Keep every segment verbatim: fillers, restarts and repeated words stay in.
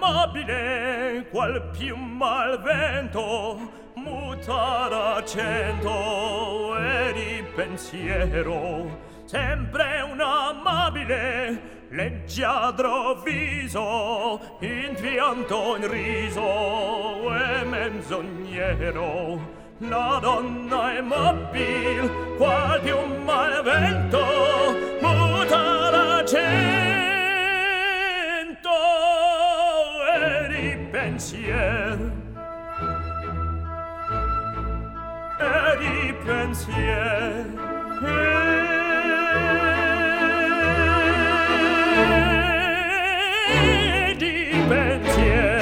amabile qual piuma al vento mutar accento e di pensiero sempre un amabile leggiadro viso in pianto in riso e menzognero la donna è mobil qual piuma al vento mutar accento e di pensier e di pensier e di pensier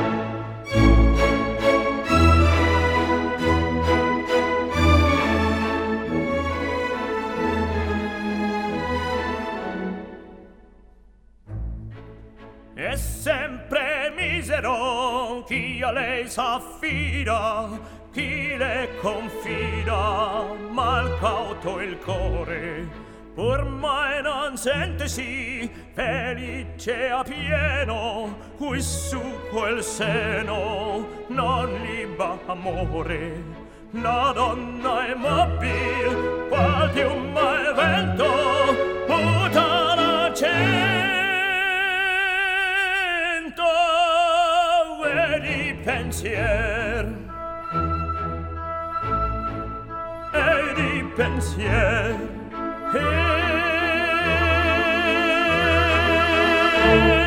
è sempre misero chi a lei s'affida, chi le confida, mal cauto il core, pur mai non sentesi felice a pieno, cui su quel seno non liba amore. La donna è mobil, qual piuma è vento, muta l'accento e di pensier e di pensier e